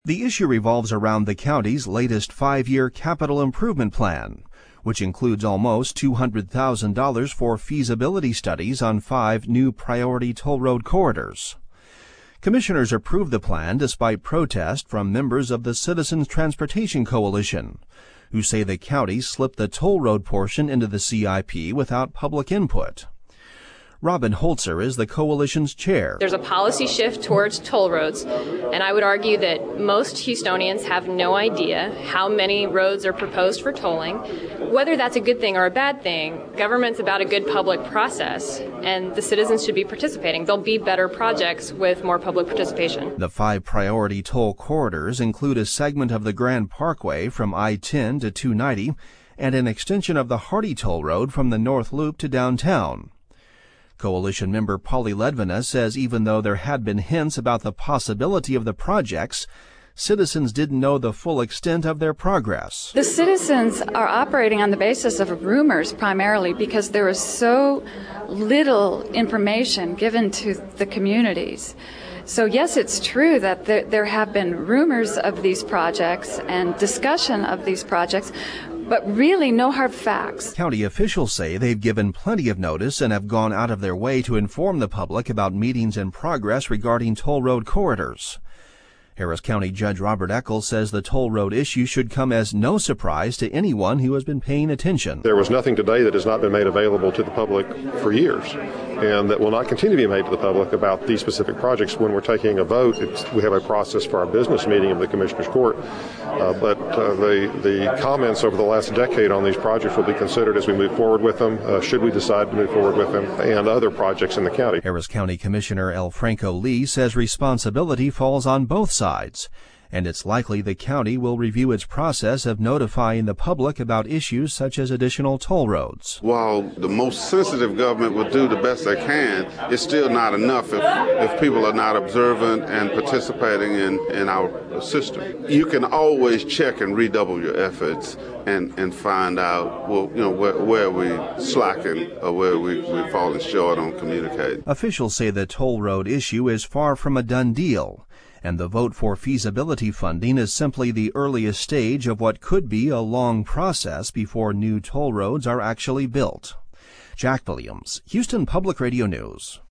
The issue revolves around the county's latest 5-year capital improvement plan, which includes almost $200,000 for feasibility studies on 5 new priority toll road corridors. Commissioners approved the plan despite protest from members of the Citizens Transportation Coalition, who say the county slipped the toll road portion into the CIP without public input. Robin Holzer is the coalition's chair. There's a policy shift towards toll roads, and I would argue that most Houstonians have no idea how many roads are proposed for tolling. Whether that's a good thing or a bad thing, government's about a good public process, and the citizens should be participating. There'll be better projects with more public participation. The 5 priority toll corridors include a segment of the Grand Parkway from I-10 to 290 and an extension of the Hardy Toll Road from the North Loop to downtown. Coalition member Polly Ledvina says even though there had been hints about the possibility of the projects, citizens didn't know the full extent of their progress. The citizens are operating on the basis of rumors primarily because there is so little information given to the communities. So yes, it's true that there have been rumors of these projects and discussion of these projects, but really no hard facts. County officials say they've given plenty of notice and have gone out of their way to inform the public about meetings in progress regarding toll road corridors. Harris County Judge Robert Eccles says the toll road issue should come as no surprise to anyone who has been paying attention. There was nothing today that has not been made available to the public for years, and that will not continue to be made to the public about these specific projects. When we're taking a vote, we have a process for our business meeting of the Commissioners Court, but the comments over the last decade on these projects will be considered as we move forward with them, should we decide to move forward with them, and other projects in the county. Harris County Commissioner L. Franco Lee says responsibility falls on both sides, and it's likely the county will review its process of notifying the public about issues such as additional toll roads. While the most sensitive government will do the best they can, it's still not enough if people are not observant and participating in our system. You can always check and redouble your efforts and find out, where we slacking or where we're falling short on communicating. Officials say the toll road issue is far from a done deal, and the vote for feasibility funding is simply the earliest stage of what could be a long process before new toll roads are actually built. Jack Williams, Houston Public Radio News.